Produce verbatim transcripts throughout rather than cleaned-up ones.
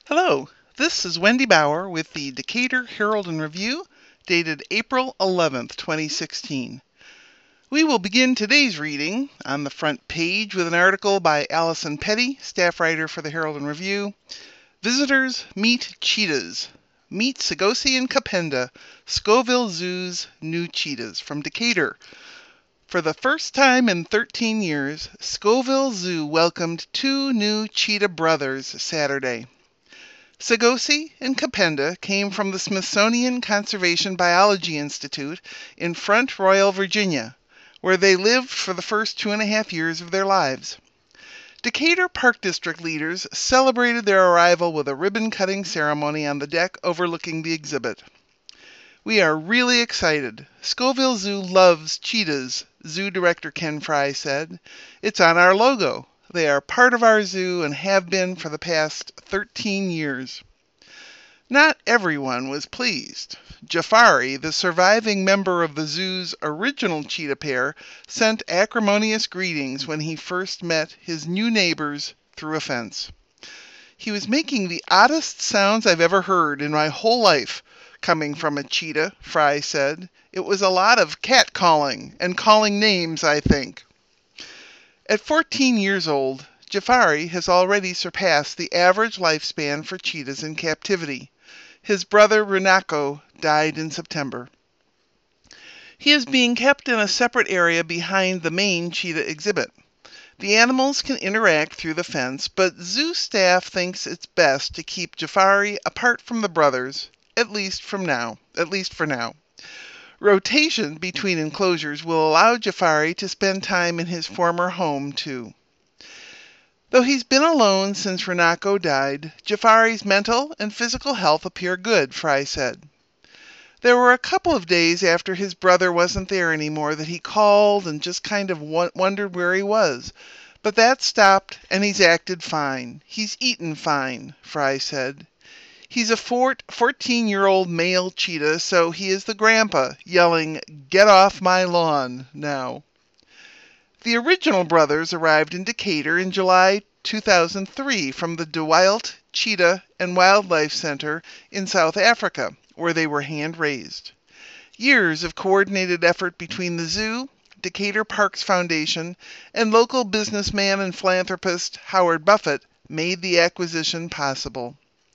Hello, this is Wendy Bauer with the Decatur Herald and Review, dated April eleventh, twenty sixteen. We will begin today's reading on the front page with an article by Allison Petty, staff writer for the Herald and Review. Visitors meet cheetahs. Meet Segosi and Kapenda, Scoville Zoo's new cheetahs, from Decatur. For the first time in thirteen years, Scoville Zoo welcomed two new cheetah brothers Saturday. Segosi and Kapenda came from the Smithsonian Conservation Biology Institute in Front Royal, Virginia, where they lived for the first two and a half years of their lives. Decatur Park District leaders celebrated their arrival with a ribbon-cutting ceremony on the deck overlooking the exhibit. "We are really excited. Scoville Zoo loves cheetahs," Zoo Director Ken Fry said. "It's on our logo. They are part of our zoo and have been for the past thirteen years. Not everyone was pleased. Jafari, the surviving member of the zoo's original cheetah pair, sent acrimonious greetings when he first met his new neighbors through a fence. "He was making the oddest sounds I've ever heard in my whole life, coming from a cheetah," Fry said. "It was a lot of cat calling and calling names, I think." At fourteen years old, Jafari has already surpassed the average lifespan for cheetahs in captivity. His brother Runako died in September. He is being kept in a separate area behind the main cheetah exhibit. The animals can interact through the fence, but zoo staff thinks it's best to keep Jafari apart from the brothers, at least from now, at least for now. Rotation between enclosures will allow Jafari to spend time in his former home, too. Though he's been alone since Runako died, Jafari's mental and physical health appear good, Fry said. There were a couple of days after his brother wasn't there anymore that he called and just kind of wondered where he was. But that stopped, and he's acted fine. He's eaten fine, Fry said. He's a fourteen-year-old male cheetah, so he is the grandpa, yelling, "Get off my lawn," now. The original brothers arrived in Decatur in July two thousand three from the De Wilt Cheetah and Wildlife Center in South Africa, where they were hand-raised. Years of coordinated effort between the zoo, Decatur Parks Foundation, and local businessman and philanthropist Howard Buffett made the acquisition possible.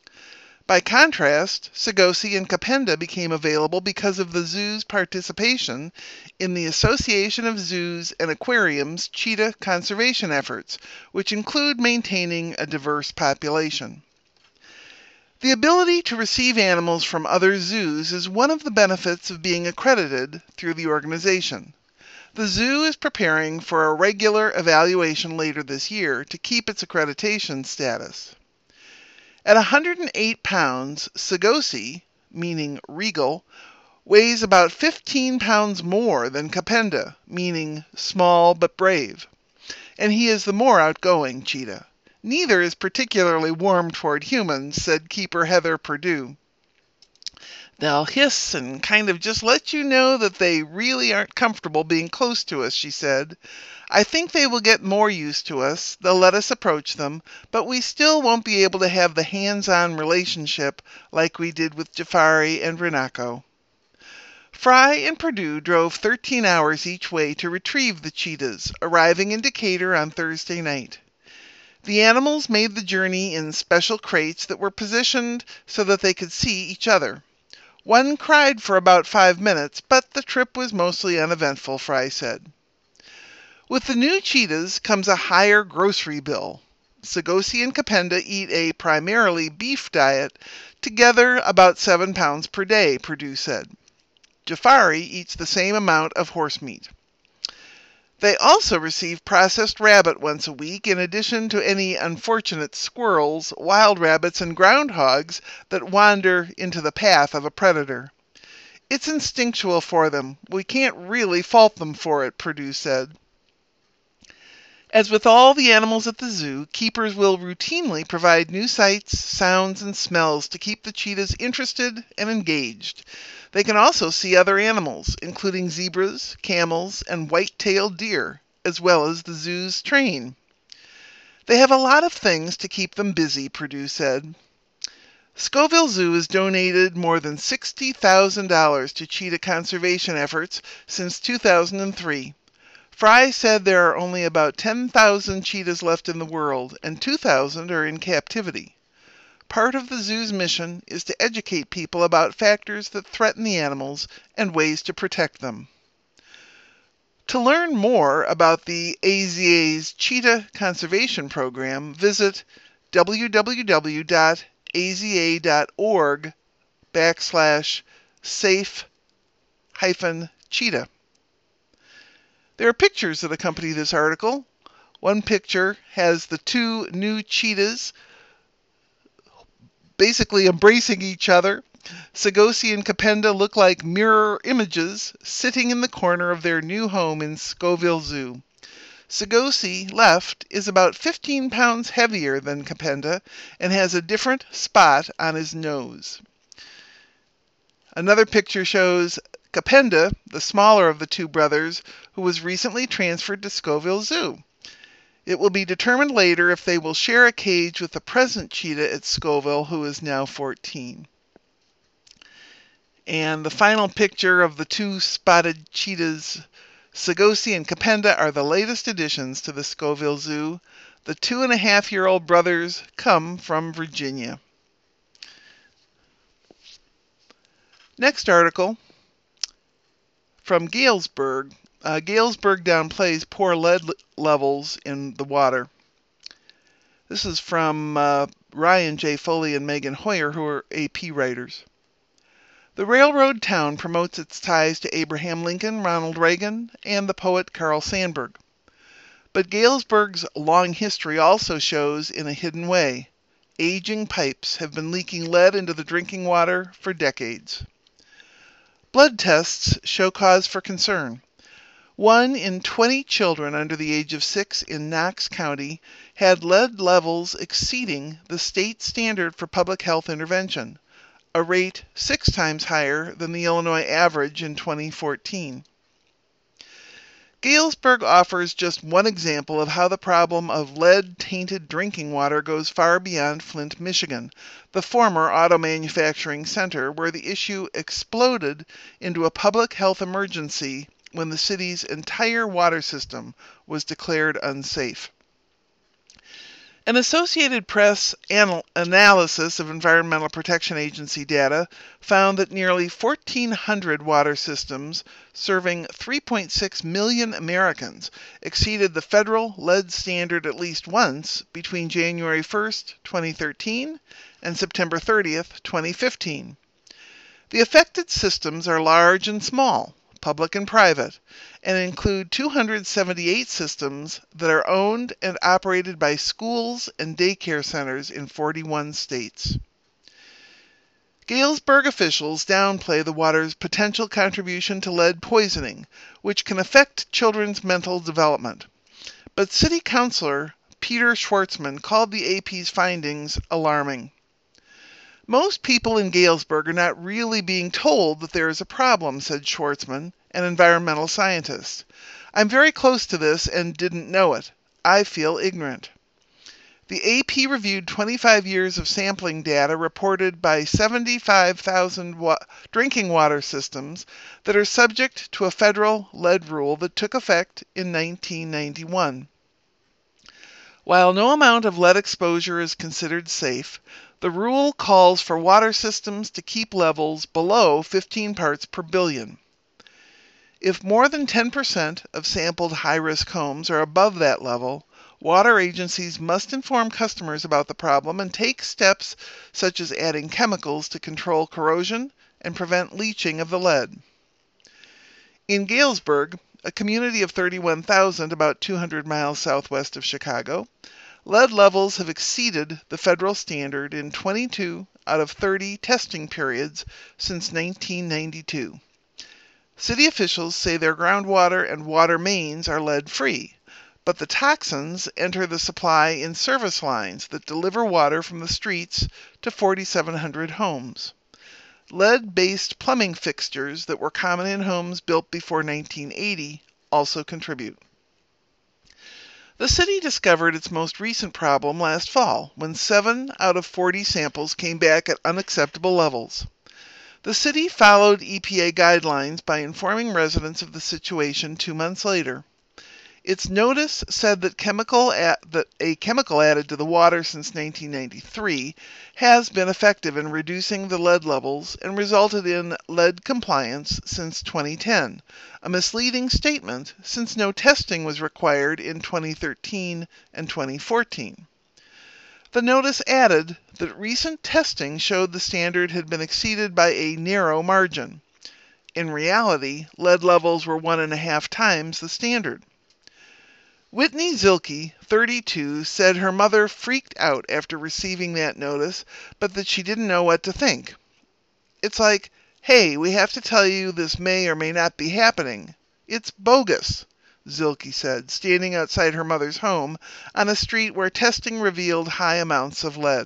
By contrast, Segosi and Kapenda became available because of the zoo's participation in the Association of Zoos and Aquariums cheetah conservation efforts, which include maintaining a diverse population. The ability to receive animals from other zoos is one of the benefits of being accredited through the organization. The zoo is preparing for a regular evaluation later this year to keep its accreditation status. At one hundred eight pounds, Segosi, meaning regal, weighs about fifteen pounds more than Kapenda, meaning small but brave. And he is the more outgoing cheetah. Neither is particularly warm toward humans, said keeper Heather Perdue. "They'll hiss and kind of just let you know that they really aren't comfortable being close to us," she said. "I think they will get more used to us. They'll let us approach them, but we still won't be able to have the hands-on relationship like we did with Jafari and Runako." Fry and Perdue drove thirteen hours each way to retrieve the cheetahs, arriving in Decatur on Thursday night. The animals made the journey in special crates that were positioned so that they could see each other. One cried for about five minutes, but the trip was mostly uneventful, Fry said. With the new cheetahs comes a higher grocery bill. Segosi and Kapenda eat a primarily beef diet, together about seven pounds per day, Perdue said. Jafari eats the same amount of horse meat. They also receive processed rabbit once a week, in addition to any unfortunate squirrels, wild rabbits, and groundhogs that wander into the path of a predator. "It's instinctual for them. We can't really fault them for it," Perdue said. As with all the animals at the zoo, keepers will routinely provide new sights, sounds, and smells to keep the cheetahs interested and engaged. They can also see other animals, including zebras, camels, and white-tailed deer, as well as the zoo's train. They have a lot of things to keep them busy, Perdue said. Scoville Zoo has donated more than sixty thousand dollars to cheetah conservation efforts since two thousand three. Fry said there are only about ten thousand cheetahs left in the world, and two thousand are in captivity. Part of the zoo's mission is to educate people about factors that threaten the animals and ways to protect them. To learn more about the A Z A's Cheetah Conservation Program, visit w w w dot a z a dot org backslash safe hyphen cheetah. There are pictures that accompany this article. One picture has the two new cheetahs basically embracing each other. Sagosi and Kapenda look like mirror images sitting in the corner of their new home in Scoville Zoo. Sagosi, left, is about fifteen pounds heavier than Kapenda and has a different spot on his nose. Another picture shows Kapenda, the smaller of the two brothers, who was recently transferred to Scoville Zoo. It will be determined later if they will share a cage with the present cheetah at Scoville, who is now fourteen. And the final picture of the two spotted cheetahs, Sagosi and Kapenda, are the latest additions to the Scoville Zoo. The two and a half year old brothers come from Virginia. Next article from Galesburg. Uh, Galesburg downplays poor lead levels in the water. This is from uh, Ryan J. Foley and Megan Hoyer, who are A P writers. The railroad town promotes its ties to Abraham Lincoln, Ronald Reagan, and the poet Carl Sandburg. But Galesburg's long history also shows in a hidden way. Aging pipes have been leaking lead into the drinking water for decades. Blood tests show cause for concern. One in twenty children under the age of six in Knox County had lead levels exceeding the state standard for public health intervention, a rate six times higher than the Illinois average in twenty fourteen. Galesburg offers just one example of how the problem of lead-tainted drinking water goes far beyond Flint, Michigan, the former auto manufacturing center where the issue exploded into a public health emergency when the city's entire water system was declared unsafe. An Associated Press anal- analysis of Environmental Protection Agency data found that nearly fourteen hundred water systems serving three point six million Americans exceeded the federal lead standard at least once between January first, twenty thirteen and September thirtieth, twenty fifteen. The affected systems are large and small, public and private, and include two hundred seventy-eight systems that are owned and operated by schools and daycare centers in forty-one states. Galesburg officials downplay the water's potential contribution to lead poisoning, which can affect children's mental development. But City Councilor Peter Schwartzman called the A P's findings alarming. Most people in Galesburg are not really being told that there is a problem, said Schwartzman, an environmental scientist. I'm very close to this and didn't know it. I feel ignorant. The A P reviewed twenty-five years of sampling data reported by seventy-five thousand wa- drinking water systems that are subject to a federal lead rule that took effect in nineteen ninety-one. While no amount of lead exposure is considered safe, the rule calls for water systems to keep levels below fifteen parts per billion. If more than ten percent of sampled high-risk homes are above that level, water agencies must inform customers about the problem and take steps such as adding chemicals to control corrosion and prevent leaching of the lead. In Galesburg, a community of thirty-one thousand, about two hundred miles southwest of Chicago, lead levels have exceeded the federal standard in twenty-two out of thirty testing periods since nineteen ninety-two. City officials say their groundwater and water mains are lead-free, but the toxins enter the supply in service lines that deliver water from the streets to forty-seven hundred homes. Lead-based plumbing fixtures that were common in homes built before nineteen eighty also contribute. The city discovered its most recent problem last fall, when seven out of forty samples came back at unacceptable levels. The city followed E P A guidelines by informing residents of the situation two months later. Its notice said that, chemical at, that a chemical added to the water since nineteen ninety-three has been effective in reducing the lead levels and resulted in lead compliance since twenty ten, a misleading statement since no testing was required in twenty thirteen and twenty fourteen. The notice added that recent testing showed the standard had been exceeded by a narrow margin. In reality, lead levels were one and a half times the standard. Whitney Zilke, thirty-two, said her mother freaked out after receiving that notice, but that she didn't know what to think. It's like, hey, we have to tell you this may or may not be happening. It's bogus, Zilke said, standing outside her mother's home on a street where testing revealed high amounts of lead.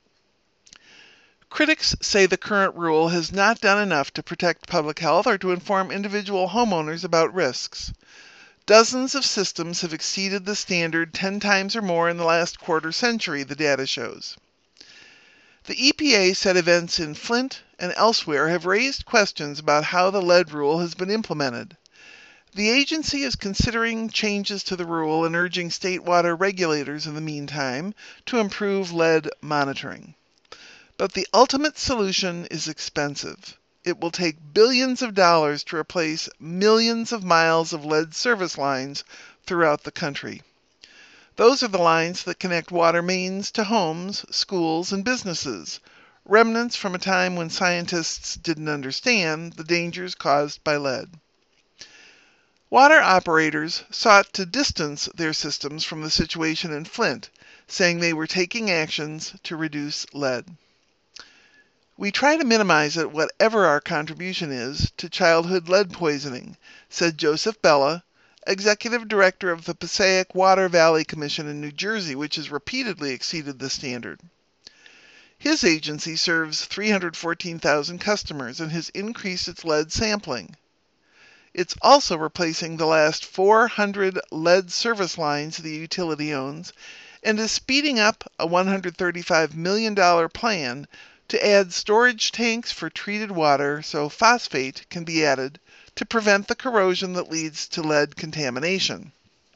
Critics say the current rule has not done enough to protect public health or to inform individual homeowners about risks. Dozens of systems have exceeded the standard ten times or more in the last quarter century, the data shows. The E P A said events in Flint and elsewhere have raised questions about how the lead rule has been implemented. The agency is considering changes to the rule and urging state water regulators in the meantime to improve lead monitoring. But the ultimate solution is expensive. It will take billions of dollars to replace millions of miles of lead service lines throughout the country. Those are the lines that connect water mains to homes, schools, and businesses, remnants from a time when scientists didn't understand the dangers caused by lead. Water operators sought to distance their systems from the situation in Flint, saying they were taking actions to reduce lead. We try to minimize it, whatever our contribution is, to childhood lead poisoning, said Joseph Bella, executive director of the Passaic Water Valley Commission in New Jersey, which has repeatedly exceeded the standard. His agency serves three hundred fourteen thousand customers and has increased its lead sampling. It's also replacing the last four hundred lead service lines the utility owns and is speeding up a one hundred thirty-five million dollars plan to add storage tanks for treated water so phosphate can be added to prevent the corrosion that leads to lead contamination.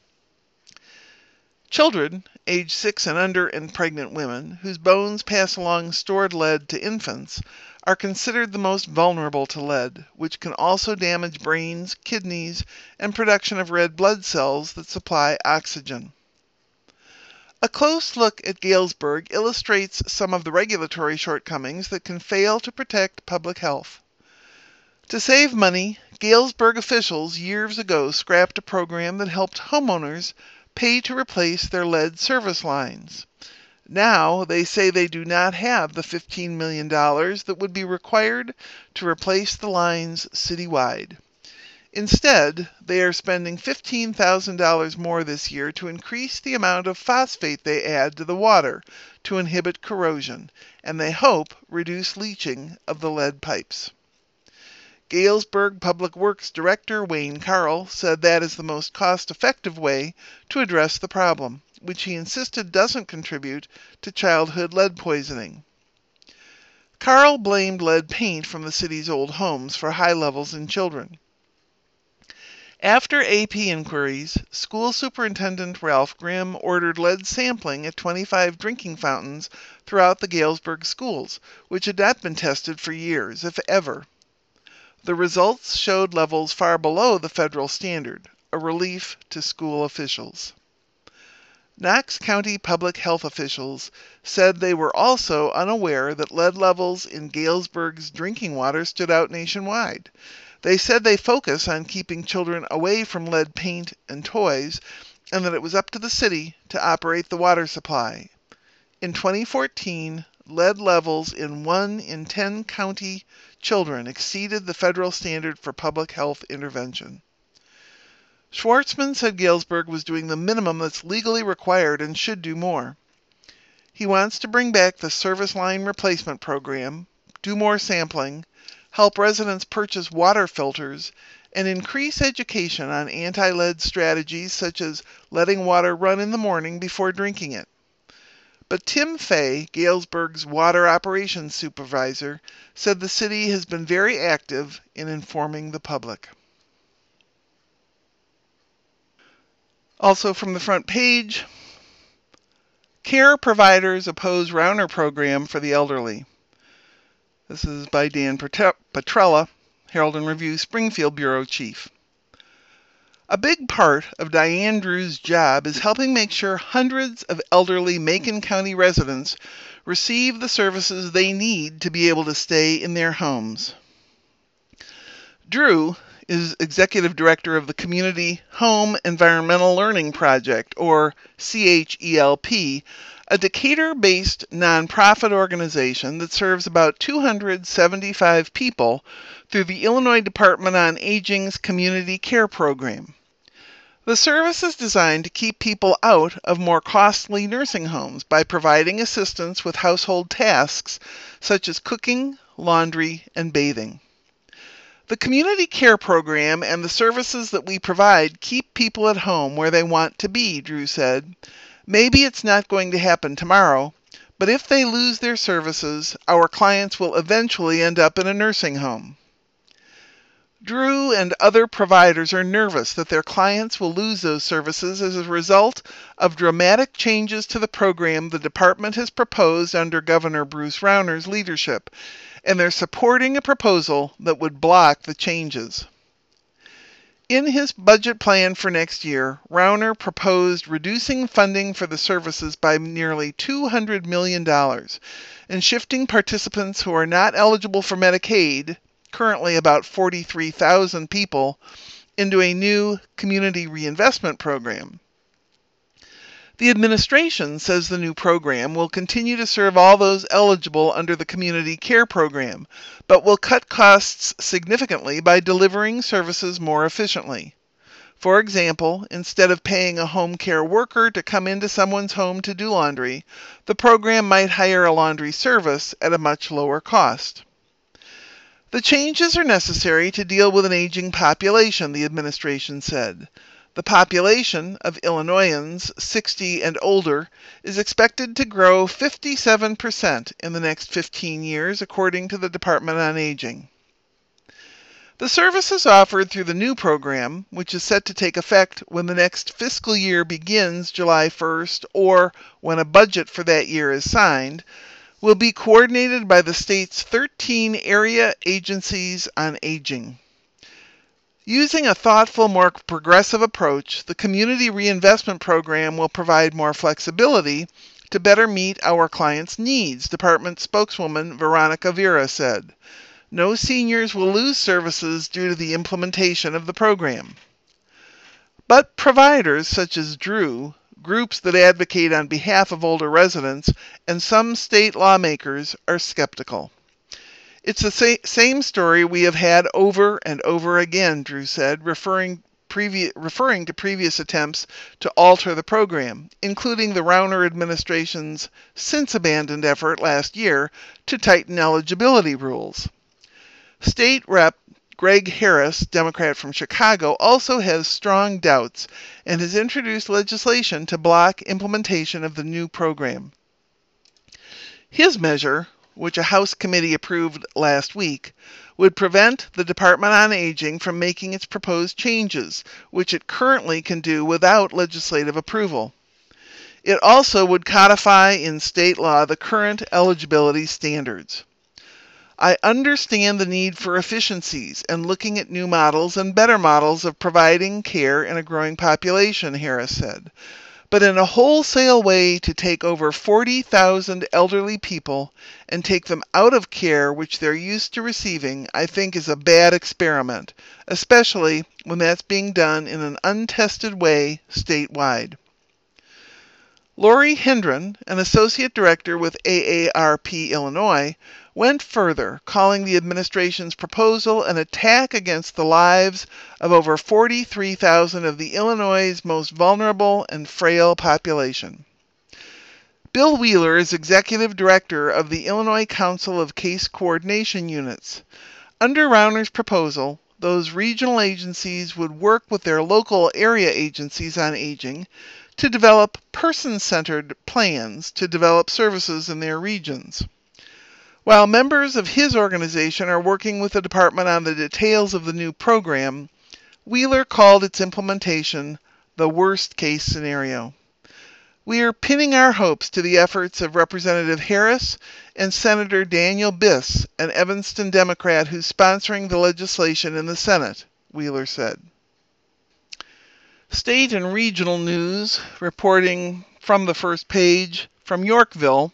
Children, age six and under, and pregnant women, whose bones pass along stored lead to infants, are considered the most vulnerable to lead, which can also damage brains, kidneys, and production of red blood cells that supply oxygen. A close look at Galesburg illustrates some of the regulatory shortcomings that can fail to protect public health. To save money, Galesburg officials years ago scrapped a program that helped homeowners pay to replace their lead service lines. Now they say they do not have the fifteen million dollars that would be required to replace the lines citywide. Instead, they are spending fifteen thousand dollars more this year to increase the amount of phosphate they add to the water to inhibit corrosion, and they hope reduce leaching of the lead pipes. Galesburg Public Works Director Wayne Carl said that is the most cost-effective way to address the problem, which he insisted doesn't contribute to childhood lead poisoning. Carl blamed lead paint from the city's old homes for high levels in children. After A P inquiries, School Superintendent Ralph Grimm ordered lead sampling at twenty-five drinking fountains throughout the Galesburg schools, which had not been tested for years, if ever. The results showed levels far below the federal standard, a relief to school officials. Knox County public health officials said they were also unaware that lead levels in Galesburg's drinking water stood out nationwide. They said they focus on keeping children away from lead paint and toys, and that it was up to the city to operate the water supply. In twenty fourteen, lead levels in one in ten county children exceeded the federal standard for public health intervention. Schwartzman said Galesburg was doing the minimum that's legally required and should do more. He wants to bring back the service line replacement program, do more sampling, help residents purchase water filters, and increase education on anti-lead strategies such as letting water run in the morning before drinking it. But Tim Fay, Galesburg's water operations supervisor, said the city has been very active in informing the public. Also from the front page, care providers oppose Rauner program for the elderly. This is by Dan Petrella, Herald and Review, Springfield Bureau Chief. A big part of Diane Drew's job is helping make sure hundreds of elderly Macon County residents receive the services they need to be able to stay in their homes. Drew is Executive Director of the Community Home Environmental Learning Project, or C H E L P, a Decatur-based nonprofit organization that serves about two hundred seventy-five people through the Illinois Department on Aging's Community Care Program. The service is designed to keep people out of more costly nursing homes by providing assistance with household tasks such as cooking, laundry, and bathing. The community care program and the services that we provide keep people at home where they want to be, Drew said. Maybe it's not going to happen tomorrow, but if they lose their services, our clients will eventually end up in a nursing home. Drew and other providers are nervous that their clients will lose those services as a result of dramatic changes to the program the department has proposed under Governor Bruce Rauner's leadership, and they're supporting a proposal that would block the changes. In his budget plan for next year, Rauner proposed reducing funding for the services by nearly two hundred million dollars and shifting participants who are not eligible for Medicaid, currently about forty-three thousand people, into a new community reinvestment program. The administration says the new program will continue to serve all those eligible under the community care program, but will cut costs significantly by delivering services more efficiently. For example, instead of paying a home care worker to come into someone's home to do laundry, the program might hire a laundry service at a much lower cost. The changes are necessary to deal with an aging population, the administration said. The population of Illinoisans sixty and older is expected to grow fifty-seven percent in the next fifteen years, according to the Department on Aging. The services offered through the new program, which is set to take effect when the next fiscal year begins July first or when a budget for that year is signed, will be coordinated by the state's thirteen area agencies on aging. Using a thoughtful, more progressive approach, the Community Reinvestment Program will provide more flexibility to better meet our clients' needs, Department spokeswoman Veronica Vera said. No seniors will lose services due to the implementation of the program. But providers such as Drew, groups that advocate on behalf of older residents, and some state lawmakers are skeptical. It's the sa- same story we have had over and over again, Drew said, referring, previ- referring to previous attempts to alter the program, including the Rauner administration's since-abandoned effort last year to tighten eligibility rules. State Rep Greg Harris, Democrat from Chicago, also has strong doubts and has introduced legislation to block implementation of the new program. His measure, which a House committee approved last week, would prevent the Department on Aging from making its proposed changes, which it currently can do without legislative approval. It also would codify in state law the current eligibility standards. I understand the need for efficiencies and looking at new models and better models of providing care in a growing population, Harris said. But in a wholesale way to take over forty thousand elderly people and take them out of care which they're used to receiving, I think is a bad experiment, especially when that's being done in an untested way statewide. Lori Hendren, an associate director with A A R P Illinois, went further, calling the administration's proposal an attack against the lives of over forty-three thousand of the Illinois' most vulnerable and frail population. Bill Wheeler is executive director of the Illinois Council of Case Coordination Units. Under Rauner's proposal, those regional agencies would work with their local area agencies on aging to develop person-centered plans to develop services in their regions. While members of his organization are working with the department on the details of the new program, Wheeler called its implementation the worst-case scenario. We are pinning our hopes to the efforts of Representative Harris and Senator Daniel Biss, an Evanston Democrat who's sponsoring the legislation in the Senate, Wheeler said. State and regional news reporting from the first page from Yorkville.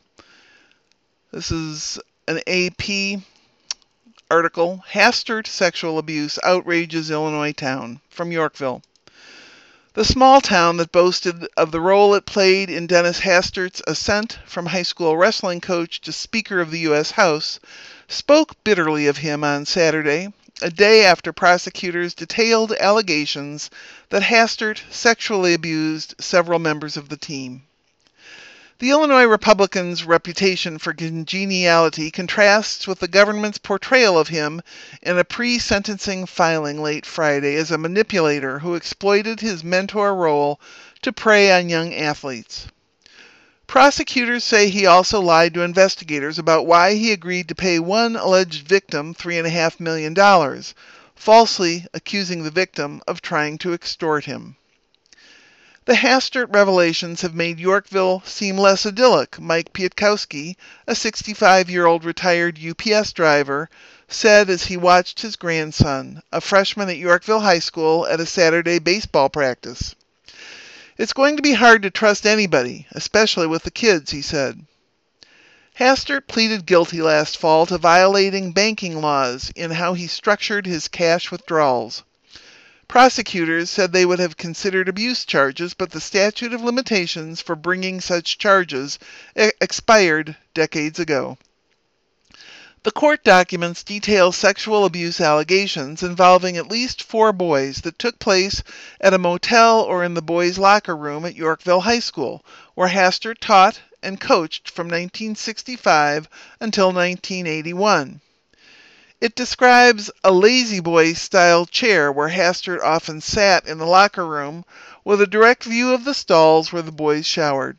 This is an A P article, Hastert Sexual Abuse Outrages Illinois Town, from Yorkville. The small town that boasted of the role it played in Dennis Hastert's ascent from high school wrestling coach to Speaker of the U S House spoke bitterly of him on Saturday, a day after prosecutors detailed allegations that Hastert sexually abused several members of the team. The Illinois Republicans' reputation for congeniality contrasts with the government's portrayal of him in a pre-sentencing filing late Friday as a manipulator who exploited his mentor role to prey on young athletes. Prosecutors say he also lied to investigators about why he agreed to pay one alleged victim three point five million dollars, falsely accusing the victim of trying to extort him. The Hastert revelations have made Yorkville seem less idyllic, Mike Pietkowski, a sixty-five-year-old retired U P S driver, said as he watched his grandson, a freshman at Yorkville High School, at a Saturday baseball practice. It's going to be hard to trust anybody, especially with the kids, he said. Hastert pleaded guilty last fall to violating banking laws in how he structured his cash withdrawals. Prosecutors said they would have considered abuse charges, but the statute of limitations for bringing such charges e- expired decades ago. The court documents detail sexual abuse allegations involving at least four boys that took place at a motel or in the boys' locker room at Yorkville High School, where Hastert taught and coached from nineteen sixty-five until nineteen eighty-one. It describes a lazy boy-style chair where Hastert often sat in the locker room with a direct view of the stalls where the boys showered.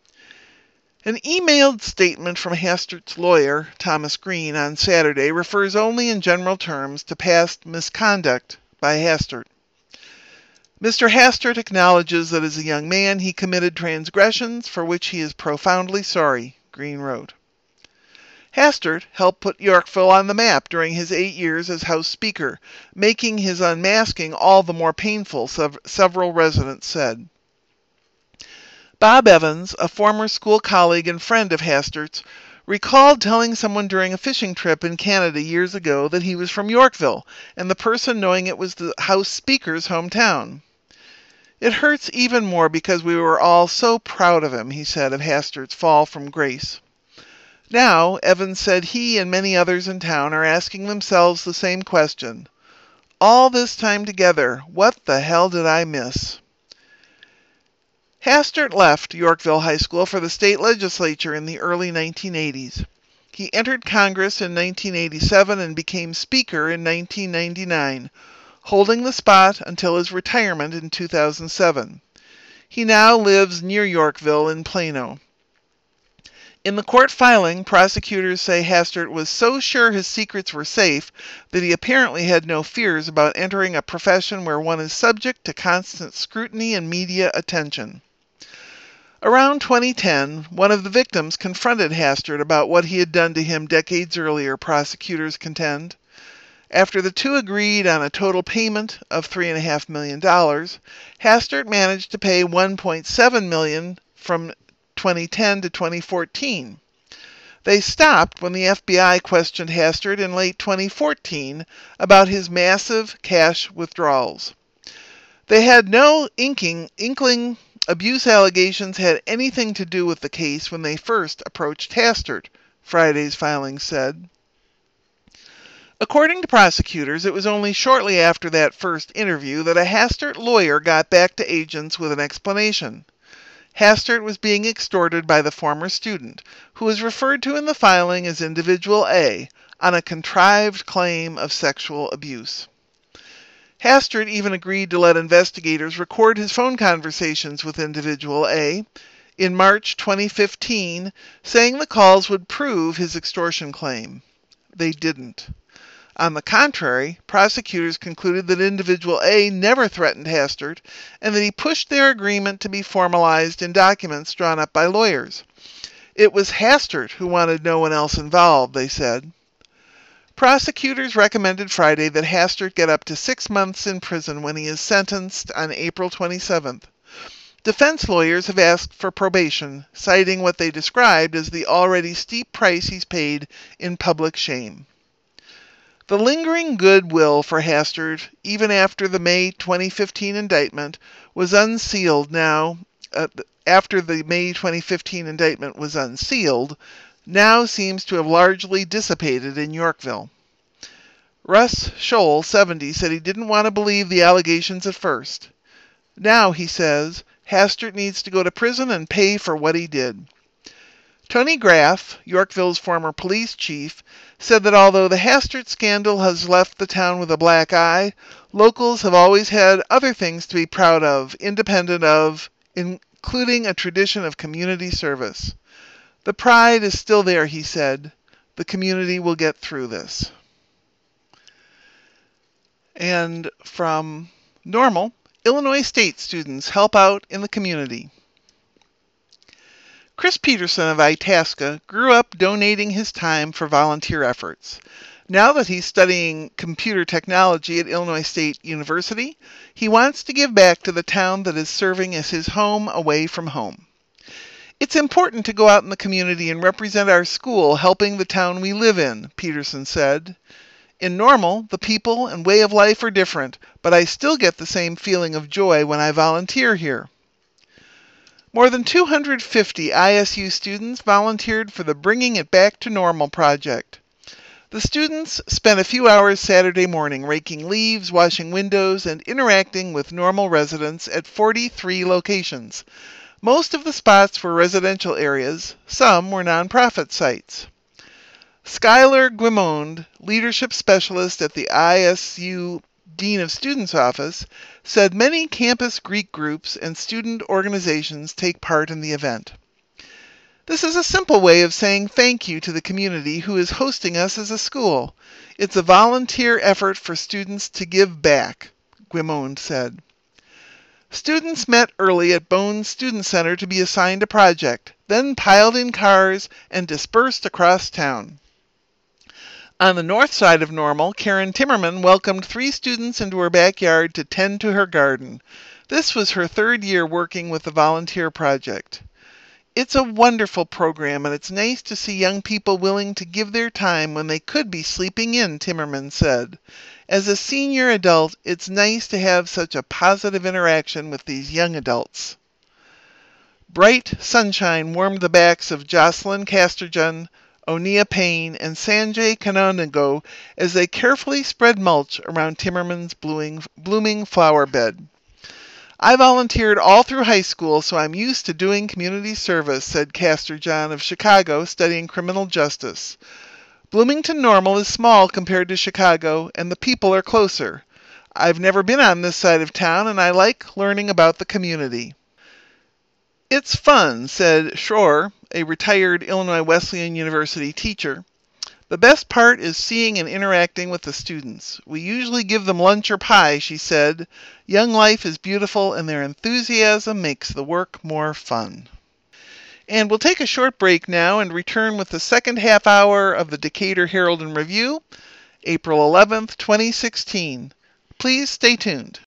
An emailed statement from Hastert's lawyer, Thomas Green, on Saturday refers only in general terms to past misconduct by Hastert. Mister Hastert acknowledges that as a young man he committed transgressions for which he is profoundly sorry, Green wrote. Hastert helped put Yorkville on the map during his eight years as House Speaker, making his unmasking all the more painful, sev- several residents said. Bob Evans, a former school colleague and friend of Hastert's, recalled telling someone during a fishing trip in Canada years ago that he was from Yorkville, and the person knowing it was the House Speaker's hometown. It hurts even more because we were all so proud of him, he said of Hastert's fall from grace. Now, Evans said he and many others in town are asking themselves the same question. All this time together, what the hell did I miss? Hastert left Yorkville High School for the state legislature in the early nineteen eighties. He entered Congress in nineteen eighty-seven and became Speaker in nineteen ninety-nine, holding the spot until his retirement in two thousand seven. He now lives near Yorkville in Plano. In the court filing, prosecutors say Hastert was so sure his secrets were safe that he apparently had no fears about entering a profession where one is subject to constant scrutiny and media attention. Around twenty ten, one of the victims confronted Hastert about what he had done to him decades earlier, prosecutors contend. After the two agreed on a total payment of three point five million dollars, Hastert managed to pay one point seven million dollars from twenty ten to twenty fourteen. They stopped when the F B I questioned Hastert in late twenty fourteen about his massive cash withdrawals. They had no inking, inkling abuse allegations had anything to do with the case when they first approached Hastert, Friday's filing said. According to prosecutors, it was only shortly after that first interview that a Hastert lawyer got back to agents with an explanation. Hastert was being extorted by the former student, who was referred to in the filing as Individual A, on a contrived claim of sexual abuse. Hastert even agreed to let investigators record his phone conversations with individual A in March twenty fifteen, saying the calls would prove his extortion claim. They didn't. On the contrary, prosecutors concluded that individual A never threatened Hastert and that he pushed their agreement to be formalized in documents drawn up by lawyers. It was Hastert who wanted no one else involved, they said. Prosecutors recommended Friday that Hastert get up to six months in prison when he is sentenced on April twenty-seventh. Defense lawyers have asked for probation, citing what they described as the already steep price he's paid in public shame. The lingering goodwill for Hastert, even after the May twenty fifteen indictment, was unsealed now. Uh, after the May twenty fifteen indictment was unsealed, now seems to have largely dissipated in Yorkville. Russ Scholl, seventy, said he didn't want to believe the allegations at first. Now, he says, Hastert needs to go to prison and pay for what he did. Tony Graff, Yorkville's former police chief, said that although the Hastert scandal has left the town with a black eye, locals have always had other things to be proud of, independent of, including a tradition of community service. The pride is still there, he said. The community will get through this. And from Normal, Illinois State students help out in the community. Chris Peterson of Itasca grew up donating his time for volunteer efforts. Now that he's studying computer technology at Illinois State University, he wants to give back to the town that is serving as his home away from home. It's important to go out in the community and represent our school, helping the town we live in, Peterson said. In Normal, the people and way of life are different, but I still get the same feeling of joy when I volunteer here. More than two hundred fifty I S U students volunteered for the Bringing It Back to Normal project. The students spent a few hours Saturday morning raking leaves, washing windows, and interacting with Normal residents at forty-three locations. Most of the spots were residential areas, some were nonprofit sites. Skylar Guimond, leadership specialist at the I S U Dean of Students office, said many campus Greek groups and student organizations take part in the event. This is a simple way of saying thank you to the community who is hosting us as a school. It's a volunteer effort for students to give back, Guimond said. Students met early at Bones Student Center to be assigned a project, then piled in cars and dispersed across town. On the north side of Normal, Karen Timmerman welcomed three students into her backyard to tend to her garden. This was her third year working with the volunteer project. It's a wonderful program, and it's nice to see young people willing to give their time when they could be sleeping in, Timmerman said. As a senior adult, it's nice to have such a positive interaction with these young adults. Bright sunshine warmed the backs of Jocelyn Casterjon, Onia Payne, and Sanjay Kananago as they carefully spread mulch around Timmerman's blooming, blooming flower bed. I volunteered all through high school, so I'm used to doing community service, said Casterjon of Chicago, studying criminal justice. Bloomington Normal is small compared to Chicago, and the people are closer. I've never been on this side of town, and I like learning about the community. It's fun, said Schroer, a retired Illinois Wesleyan University teacher. The best part is seeing and interacting with the students. We usually give them lunch or pie, she said. Young life is beautiful, and their enthusiasm makes the work more fun. And we'll take a short break now and return with the second half hour of the Decatur Herald and Review, April eleventh, twenty sixteen. Please stay tuned.